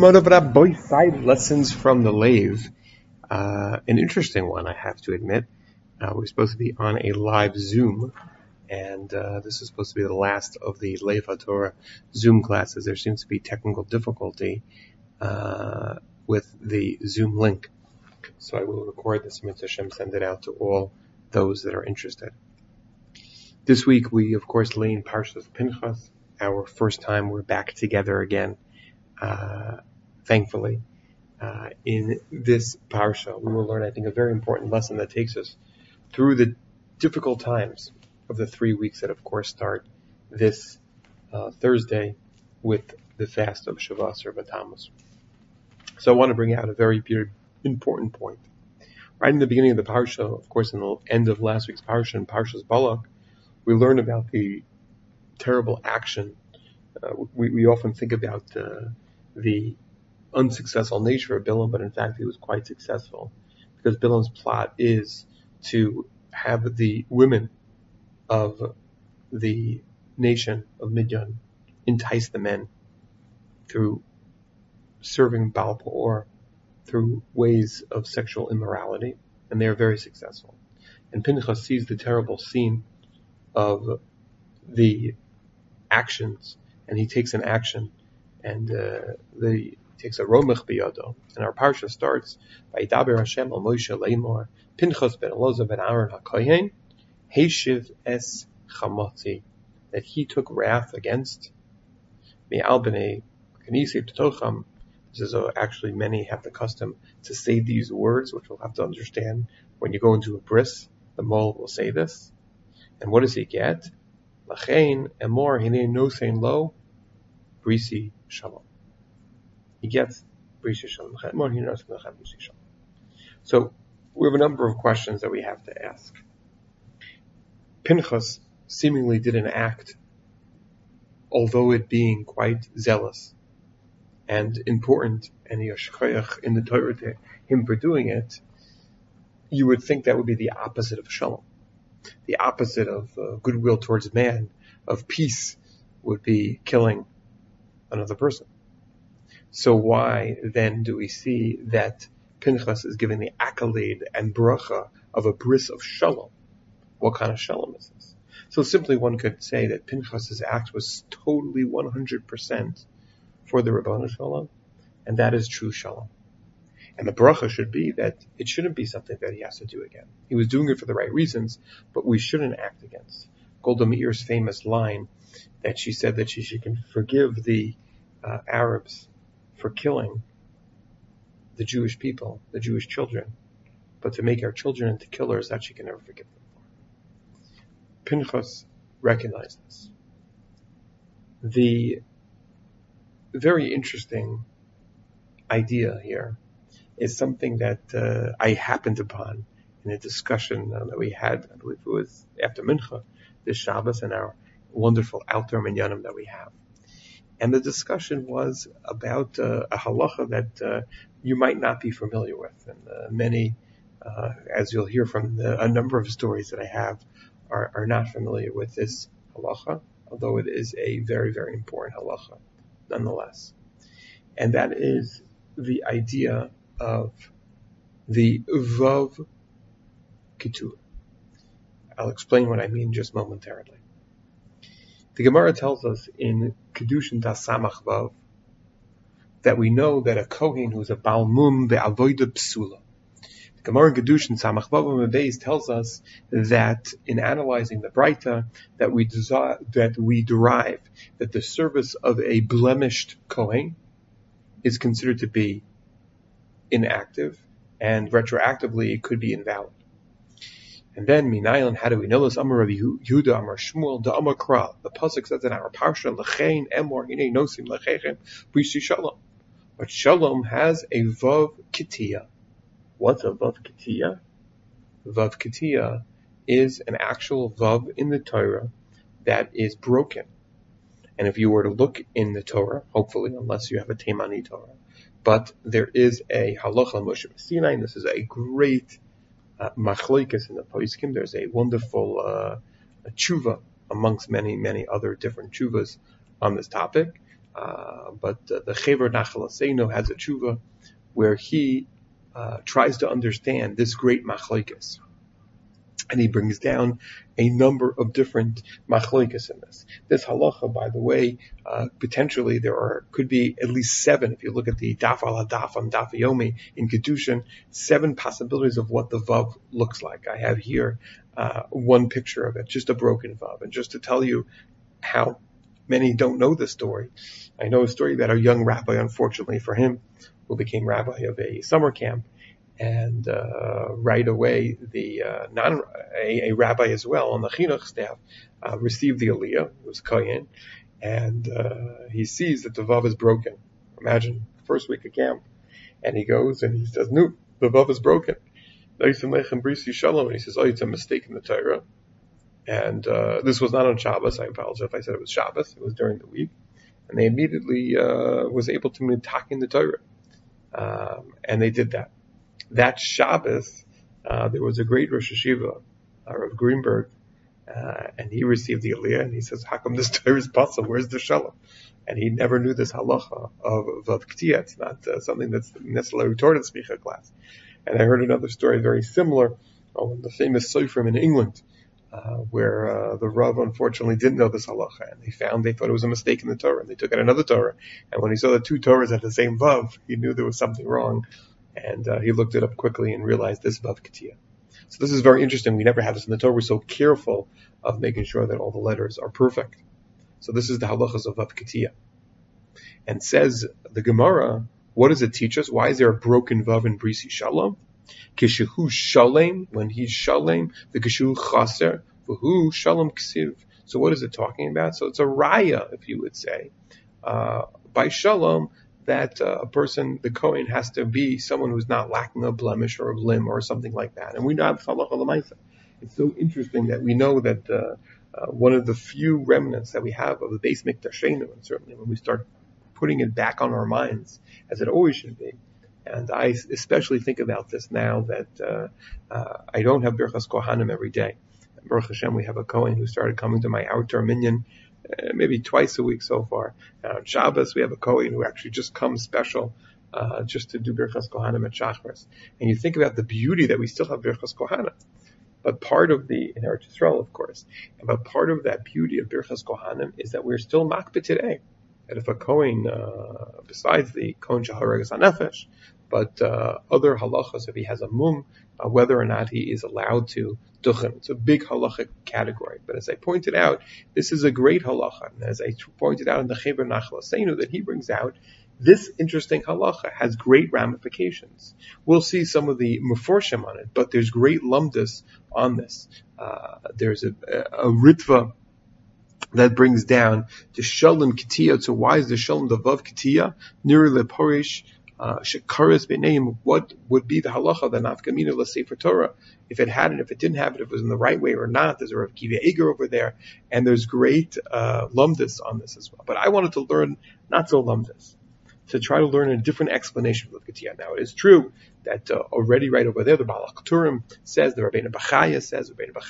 Side lessons from the Lave. An interesting one, I have to admit. We're supposed to be on a live Zoom, and this is supposed to be the last of the Lave HaTorah Zoom classes. There seems to be technical difficulty with the Zoom link. So I will record this Mitzvah Hashem, send it out to all those that are interested. This week we, of course, lay in Parshas Pinchas. Our first time we're back together again, thankfully. In this parsha, we will learn, I think, a very important lesson that takes us through the difficult times of the 3 weeks that, of course, start this Thursday with the fast of Shavasar B'Tammuz. So I want to bring out a very important point. Right in the beginning of the parsha, of course, in the end of last week's parsha, in Parshas Balak, we learn about the terrible action. We often think about the unsuccessful nature of Bilam, but in fact he was quite successful, because Bilam's plot is to have the women of the nation of Midian entice the men through serving Baal Peor, through ways of sexual immorality, and they are very successful. And Pinchas sees the terrible scene of the actions, and he takes an action, and he takes a romech biyado. And our parsha starts by Daber Hashem al Moshe leimor Pinchas ben Elazar ben Aaron hakohen heishiv es chamotzi, that he took wrath against me'al b'nei kanisi t'tocham. This is actually many have the custom to say these words, which we'll have to understand when you go into a bris. The mole will say this, and what does he get? Lachein emor hinei nosein lo brisi shalom. He gets brisi shalom. So we have a number of questions that we have to ask. Pinchas seemingly did an act, although it being quite zealous and important, and yashkoyach in the Torah to him for doing it, you would think that would be the opposite of shalom. The opposite of goodwill towards man, of peace, would be killing another person. So why then do we see that Pinchas is given the accolade and bracha of a bris of shalom? What kind of shalom is this? So simply one could say that Pinchas's act was totally 100% for the Rabbanu Shalom, and that is true shalom. And the bracha should be that it shouldn't be something that he has to do again. He was doing it for the right reasons, but we shouldn't act against. Golda Meir's famous line that she said that she can forgive the Arabs for killing the Jewish people, the Jewish children, but to make our children into killers, that she can never forgive them for. Pinchas recognized this. The very interesting idea here is something that I happened upon in a discussion that we had, I believe it was after Mincha, this Shabbos, and our wonderful Alter Minyanim that we have. And the discussion was about a halacha that you might not be familiar with. And many, as you'll hear from a number of stories that I have, are not familiar with this halacha, although it is a very, very important halacha nonetheless. And that is the idea of the Vav Kitur. I'll explain what I mean just momentarily. The Gemara tells us in Kedushin Das Samach Vav that we know that a Kohen who's a Baal Mum ve'avoda psula. The Gemara in Kedushin Samach Vav Mebeis tells us that in analyzing the Braita that we derive that the service of a blemished Kohen is considered to be inactive, and retroactively it could be invalid. And then, Minayin, how do we know this? Amar Rabbi Yehuda, Amar Shmuel, Da Amar Kra. The pasuk says in our parsha, L'chein emor hinei nosim l'chechem brisi shalom. But shalom has a vav kitiya. What's a vav kitiya? Vav kitiya is an actual vav in the Torah that is broken. And if you were to look in the Torah, hopefully, unless you have a Teimani Torah, but there is a halacha Moshe Sinai, and this is a great machlokes in the poskim. There's a wonderful tshuva amongst many, many other different tshuvas on this topic. But the Chever Nachal Asenu has a tshuva where he tries to understand this great machlokes. And he brings down a number of different machlokes in this. This halacha, by the way, potentially could be at least 7. If you look at the daf al hadaf on daf yomi in Kedushin, 7 possibilities of what the vav looks like. I have here one picture of it, just a broken vav. And just to tell you how many don't know this story, I know a story about a young rabbi, unfortunately for him, who became rabbi of a summer camp. And right away, a rabbi as well on the chinuch staff received the aliyah. It was Kohen, and he sees that the vav is broken. Imagine first week of camp, and he goes and he says, "No, the vav is broken." And he says, "Oh, it's a mistake in the Torah." And this was not on Shabbos. I apologize if I said it was Shabbos. It was during the week, and they immediately was able to mitak in the Torah, and they did that. That Shabbos, there was a great Rosh Hashiva, Rav Greenberg, and he received the aliyah, and he says, "How come this Torah is possible? Where's the shalom?" And he never knew this halacha of Vav K'tiyah. It's not something that's necessarily taught in Smicha class. And I heard another story very similar on the famous Sofrim in England, where the Rav unfortunately didn't know this halacha, and they thought it was a mistake in the Torah, and they took out another Torah. And when he saw the 2 Torahs had the same Vav, he knew there was something wrong. And he looked it up quickly and realized this Vav K'tiyah. So this is very interesting. We never have this in the Torah. We're so careful of making sure that all the letters are perfect. So this is the halachas of Vav K'tiyah. And says the Gemara, what does it teach us? Why is there a broken Vav in Brisi Shalom? Kishehu Shalem, when he's Shalem, the Kishehu Chaser, V'hu Shalom Ksiv. So what is it talking about? So it's a raya, if you would say, by Shalom, that a person, the Kohen, has to be someone who's not lacking a blemish or a limb or something like that. And we know halacha l'maisa. It's so interesting that we know that one of the few remnants that we have of the Beis Mikdashenu, and certainly when we start putting it back on our minds, as it always should be. And I especially think about this now that I don't have Birchas Kohanim every day. Baruch Hashem, we have a Kohen who started coming to my outdoor minyan maybe twice a week so far. And on Shabbos, we have a Kohen who actually just comes special just to do Birchas Kohanim at Shachris. And you think about the beauty that we still have Birchas Kohanim. But part of in Eretz Yisrael, of course, but part of that beauty of Birchas Kohanim is that we're still makpid today. And if a Kohen, besides the Kohen Shaharag HaNefesh, but other halachas, if he has a mum, whether or not he is allowed to duchen. It's a big halachic category. But as I pointed out, this is a great halacha. And as I pointed out in the Chever Nachal Asenu that he brings out, this interesting halacha has great ramifications. We'll see some of the meforshim on it, but there's great lumdus on this. There's a ritva that brings down the shalom ketiyah. So why is the shalom the vav ketiyah? Niri leporish shekaris b'neim. What would be the halacha, the nafkamina l'sefer Torah, if it had it, if it didn't have it, if it was in the right way or not? There's a Rav Kiva Eger over there, and there's great lumdus on this as well. But I wanted to learn not so lumdus, to try to learn a different explanation of ketiyah. Now, it is true that already right over there, the Balak Turim says, the Rabbeinu Bachaya says,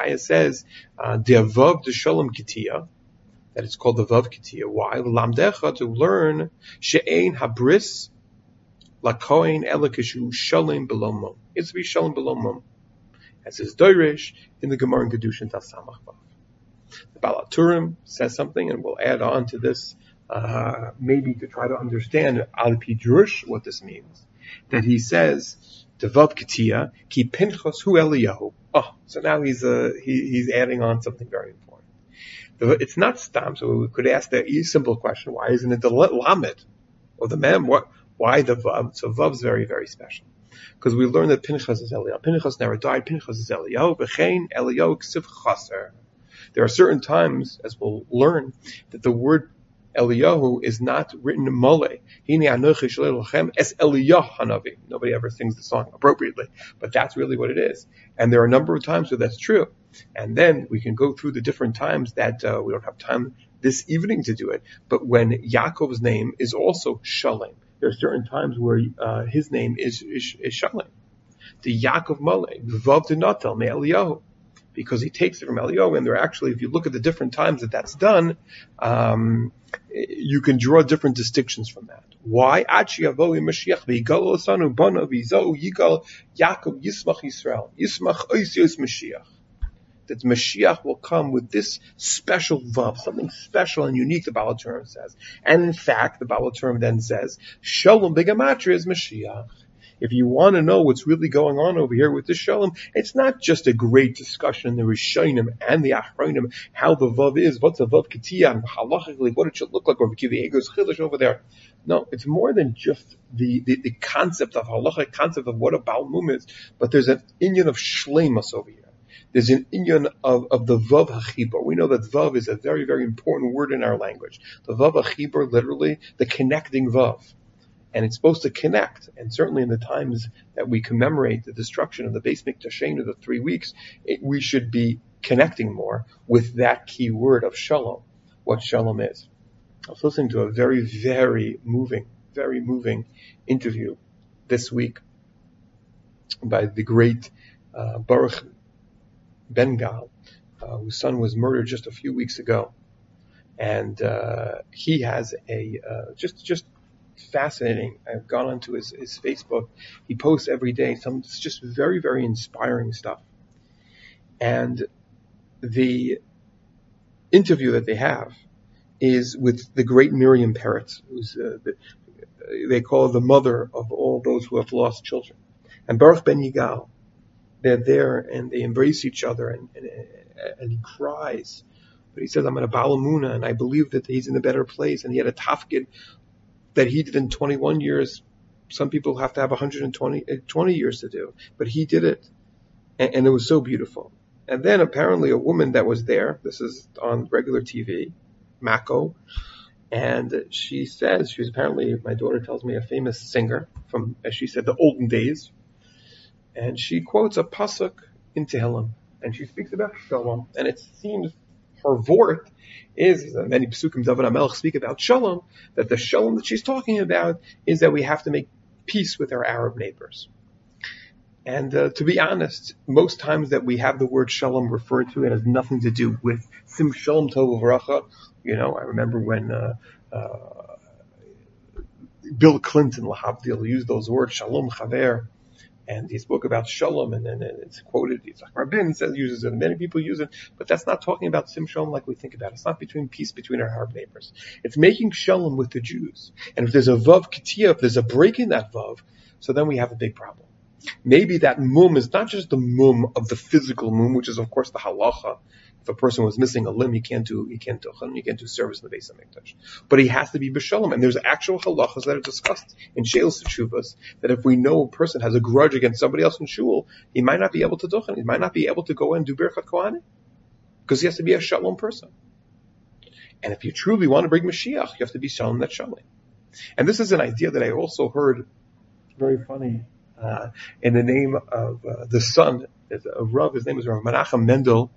the avav the shalom ketiyah, that it's called the vav ketiyah. Why? Lamdecha, to learn she'ein habris lakoin elakishu shalom below mum. It's to be shalom below mum, as is Doirish in the Gemara in Kedushin Tasamach Vav. The Balak Turim says something, and we'll add on to this, maybe to try to understand al pi drush what this means. That he says the vav ketiyah ki Pinchas hu Eliyahu. Oh, so now he's adding on something very important. It's not stam, so we could ask the simple question: why isn't it the lamed or the mem? Why the vav? So vav's very, very special, because we learn that Pinchas is Eliyahu. Pinchas never died. Pinchas is Eliyahu. V'chein Eliyahu ksiv chaser. There are certain times, as we'll learn, that the word Eliyahu is not written in mole. Hine anochi shalei lachem es Eliyah hanavi. Nobody ever sings the song appropriately, but that's really what it is. And there are a number of times where that's true. And then we can go through the different times that we don't have time this evening to do it. But when Yaakov's name is also Shalem, there are certain times where his name is Shalem. The Yaakov Malay, Vav de Natal, me Eliyahu. because he takes it from Eliyahu, and they're actually, if you look at the different times that that's done, you can draw different distinctions from that. Why? Mashiach Yaakov Yismach Yisrael. Yismach Oisios Mashiach. That Mashiach will come with this special vav, something special and unique, the Baal HaTurim says. And in fact, the Baal HaTurim then says, Shalom B'Gematria is Mashiach. If you want to know what's really going on over here with the Shalom, it's not just a great discussion in the Rishonim and the Achronim, how the vav is, what's a vav ketiyah, and halachically, what it should look like, or Kiviegos Chilish over there. No, it's more than just the concept of halachic concept of what a Baal Mum is, but there's an inyan of shleimus over here. There's an inyan of the vav hachibur. We know that vav is a very, very important word in our language. The vav hachibur, literally, the connecting vav. And it's supposed to connect. And certainly in the times that we commemorate the destruction of the Beis Mikdashenu, the 3 weeks, we should be connecting more with that key word of shalom, what shalom is. I was listening to a very, very moving interview this week by the great Baruch Ben-Gal, whose son was murdered just a few weeks ago. And he has a just fascinating. I've gone onto his Facebook. He posts every day some just very, very inspiring stuff. And the interview that they have is with the great Miriam Peretz, who's they call her the mother of all those who have lost children. And Baruch Ben Yigal, they're there and they embrace each other, and he cries. But he says, I'm in a Baal Emunah, and I believe that he's in a better place. And he had a tafkid that he did in 21 years. Some people have to have 120 years to do, but he did it. And it was so beautiful. And then apparently a woman that was there, this is on regular TV, Mako, and she says, she's apparently, my daughter tells me, a famous singer from, as she said, the olden days. And she quotes a pasuk in Tehillim, and she speaks about shalom. And it seems her vort is, many psukim David HaMelech speak about shalom, that the shalom that she's talking about is that we have to make peace with our Arab neighbors. And to be honest, most times that we have the word shalom referred to, it has nothing to do with sim shalom tov uvracha. You know, I remember when Bill Clinton, lahavdil, used those words, shalom chaver, and he spoke about shalom, and then it's quoted, Yitzhak Rabin says, uses it, and many people use it, but that's not talking about sim shalom like we think about it. It's not between peace between our Arab neighbors. It's making shalom with the Jews. And if there's a vav ketiyah, if there's a break in that vav, so then we have a big problem. Maybe that mum is not just the mum of the physical mum, which is of course the halacha. If a person was missing a limb, he can't do service in the Beis HaMikdash. But he has to be b'shalom. And there's actual halachas that are discussed in She'elos Teshuvos, that if we know a person has a grudge against somebody else in shul, he might not be able to duchen. He might not be able to go and do Birchat Kohanim, because he has to be a shalom person. And if you truly want to bring Mashiach, you have to be shalom that shalom. And this is an idea that I also heard, very funny, in the name of the son of Rav. His name is Rav Menachem Mendel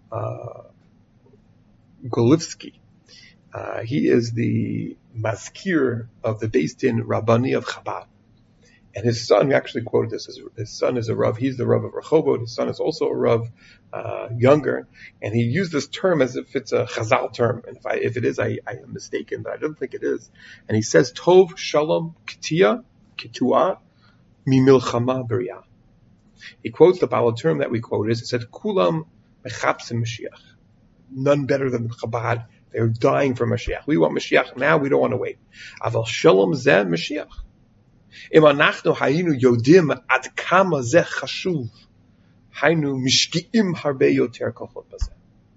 Golivsky. He is the maskir of the Beis Din Rabbani of Chabad. And his son actually quoted this. His son is a Rav. He's the Rav of Rehovot. His son is also a Rav, younger. And he used this term as if it's a Chazal term. And if it is, I am mistaken, but I don't think it is. And he says, Tov Shalom Ketiyah Mi Milchama B'Riyah. He quotes the Baal HaTurim that we quoted. It said, Kulam Mechapsim Mashiach. None better than Chabad. They're dying for Mashiach. We want Mashiach now. We don't want to wait. Aval Shalom Zeh Mashiach. Im anachnu hayinu yodim ad kama zeh chashuv. Haynu mishkiim harbe yoter kochot bazeh.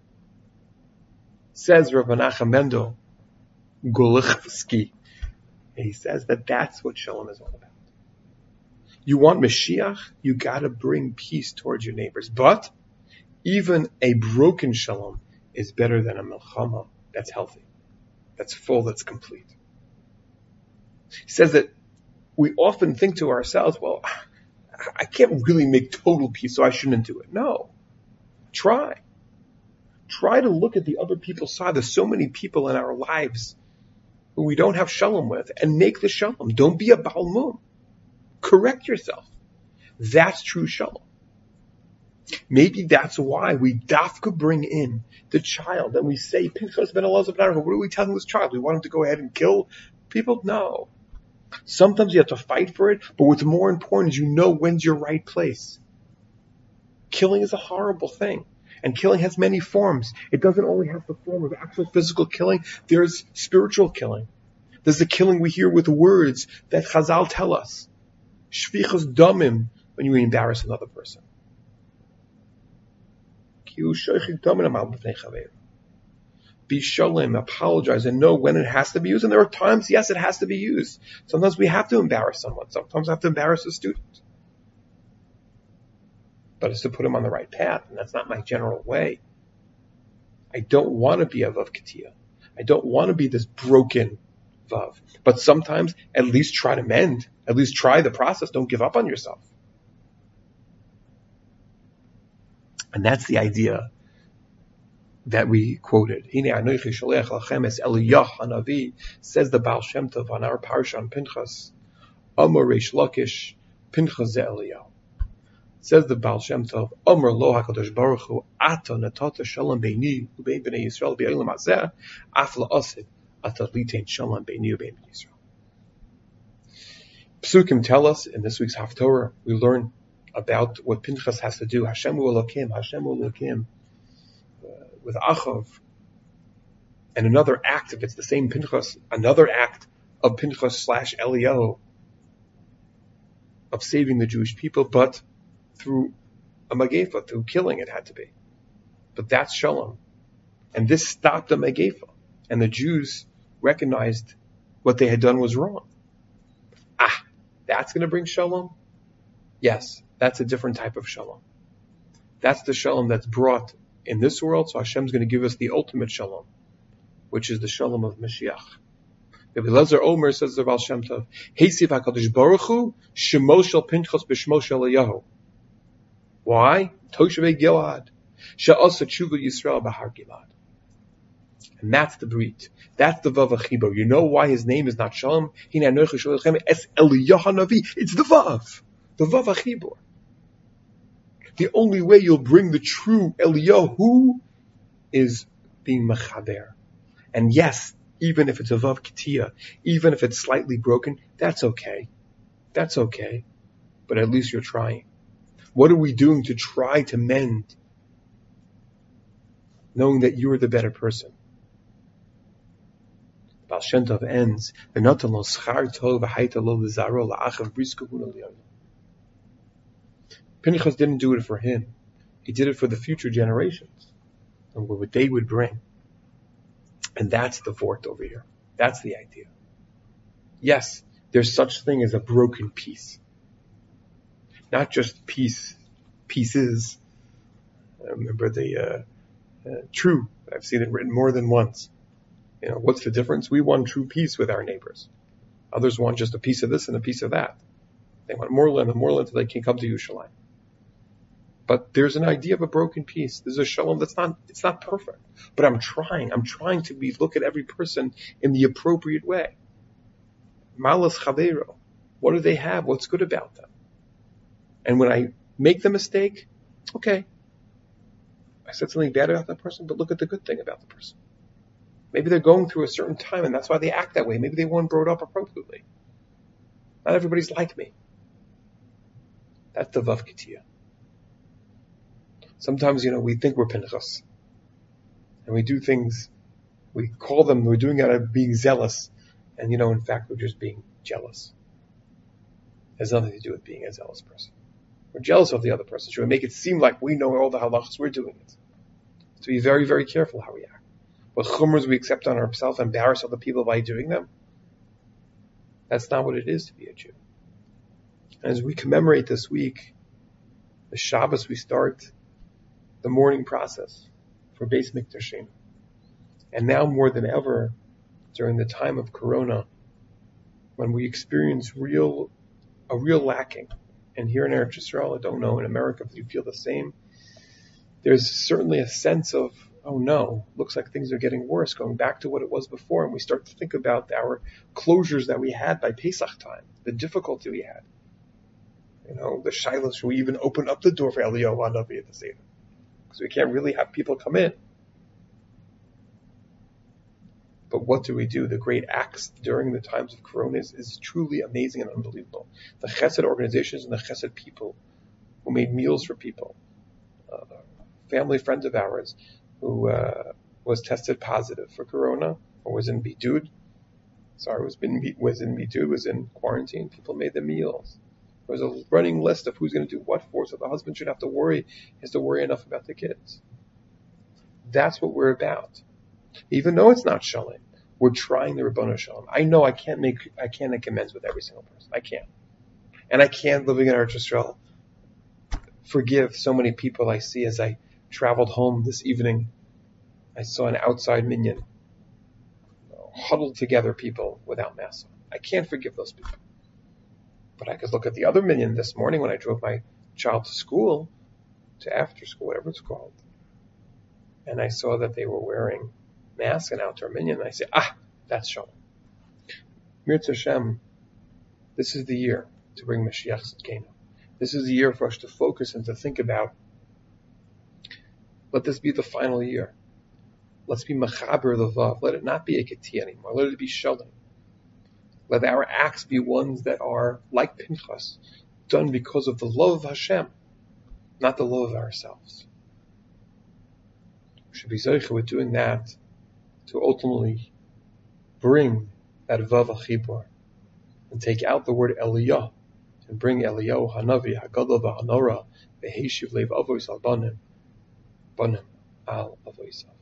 Says Rav Menachem Mendel Golivsky. He says that that's what Shalom is all about. You want Mashiach, you gotta bring peace towards your neighbors. But even a broken Shalom is better than a Milchama that's healthy, that's full, that's complete. He says that we often think to ourselves, well, I can't really make total peace, so I shouldn't do it. No. Try. Try to look at the other people's side. There's so many people in our lives who we don't have Shalom with, and make the Shalom. Don't be a Baal Mum. Correct yourself. That's true Shalom. Maybe that's why we dafka bring in the child and we say, Pinchas ben Elazar ben Aaron, what are we telling this child? We want him to go ahead and kill people? No. Sometimes you have to fight for it, but what's more important is when's your right place. Killing is a horrible thing. And killing has many forms. It doesn't only have the form of actual physical killing. There's spiritual killing. There's the killing we hear with words that Chazal tell us. Shvichas damim, when you embarrass another person. Be shalom, apologize, and know when it has to be used. And there are times, yes, it has to be used. Sometimes we have to embarrass someone. Sometimes I have to embarrass a student. But it's to put him on the right path, and that's not my general way. I don't want to be a Vav Ketiyah. I don't want to be this broken Vav. But sometimes, at least try to mend. At least try the process. Don't give up on yourself. And that's the idea that we quoted. Hine anochi sholech lachem es Eliyah hanavi, says the Baal Shem Tov on our parsha on Pinchas. Amar Reish Lakish, Pinchas ze Eliyah. Says the Baal Shem Tov, Amar lo HaKadosh Baruch Hu, Ata natata shalom beini ubein bnei Yisrael b'olam hazeh, af la'asid ata litein shalom beini ubein bnei Yisrael. Psukim tell us in this week's Haftorah, we learn about what Pinchas has to do. Hashem hu Elokim, with Achav. And another act, if it's the same Pinchas, another act of Pinchas / Eliyahu, of saving the Jewish people, but through a Magefa, through killing it had to be. But that's Shalom. And this stopped a Magefa. And the Jews recognized what they had done was wrong. That's going to bring Shalom? Yes, that's a different type of Shalom. That's the Shalom that's brought in this world, so Hashem's going to give us the ultimate Shalom, which is the Shalom of Mashiach. Rabbi Elazar Omer says the Baal Shem Tov, Heisiv HaKadosh Baruch Hu, Shemo Shel Pinchas B'Shmo Shel Eliyahu. Why? Toshevei Gilad. She'asa Tshuva Yisrael B'Har Gilad. And that's the Brit. That's the Vav HaChibur. You know why his name is not Shalom? Hine anochi sholech lachem es Eliyah hanavi. It's the Vav. The Vav HaChibur. The only way you'll bring the true Eliyahu is being Mechaber. And yes, even if it's a Vav Ketiyah, even if it's slightly broken, that's okay. That's okay. But at least you're trying. What are we doing to try to mend? Knowing that you are the better person. Baal Shem Tov ends, Pinchas didn't do it for him. He did it for the future generations and what they would bring. And that's the vort over here. That's the idea. Yes, there's such thing as a broken piece. Not just pieces. I remember the true. I've seen it written more than once. What's the difference? We want true peace with our neighbors. Others want just a piece of this and a piece of that. They want more land and more land so they can come to Yerushalayim. But there's an idea of a broken piece. There's a shalom it's not perfect. But I'm trying to look at every person in the appropriate way. Malas Chavero. What do they have? What's good about them? And when I make the mistake, okay, I said something bad about that person, but look at the good thing about the person. Maybe they're going through a certain time and that's why they act that way. Maybe they weren't brought up appropriately. Not everybody's like me. That's the Vav Ketiyah. Sometimes, we think we're Pinchas. And we do things, we call them, we're doing it out of being zealous. And, in fact, we're just being jealous. It has nothing to do with being a zealous person. We're jealous of the other person. Should we make it seem like we know all the halachas, we're doing it. So be very, very careful how we act. What chumras we accept on ourselves, embarrass other people by doing them. That's not what it is to be a Jew. And as we commemorate this week, the Shabbos, we start the mourning process for Beis Mikdashim. And now more than ever, during the time of Corona, when we experience a real lacking, and here in Eretz Yisrael, I don't know, in America, if you feel the same, there's certainly a sense of, oh no, looks like things are getting worse, going back to what it was before, and we start to think about our closures that we had by Pesach time, the difficulty we had. The Shiloh, should we even open up the door for Eliyahu Hanavi at the Seder? Because we can't really have people come in. But what do we do? The great acts during the times of Corona is truly amazing and unbelievable. The Chesed organizations and the Chesed people who made meals for people. A family friend of ours who was tested positive for Corona or was in Bidud. Was in quarantine. People made the meals. There was a running list of who's going to do what for, so the husband should have to worry. He has to worry enough about the kids. That's what we're about. Even though it's not Shalom, we're trying the Ribono Shel Olam. I know I can't make amends with every single person. I can't. And I can't, living in Eretz Yisrael, forgive so many people I see. As I traveled home this evening, I saw an outside minyan, huddled together people without masks on. I can't forgive those people. But I could look at the other minyan this morning when I drove my child to school, to after school, whatever it's called, and I saw that they were wearing masks and outdoor minyan, and I say, that's Shalom. Mirz Hashem, this is the year to bring Mashiach Tzidkenu. This is the year for us to focus and to think about, let this be the final year. Let's be Mechaber the Vav. Let it not be a Keti anymore. Let it be Shalom. Let our acts be ones that are like Pinchas, done because of the love of Hashem, not the love of ourselves. We should be zeicha with doing that to ultimately bring that Vav HaChibur and take out the word Eliyah and bring Eliyahu Hanavi, Hagadol v'Hanora, v'Heishiv Lev Avos al Banim al Avosav.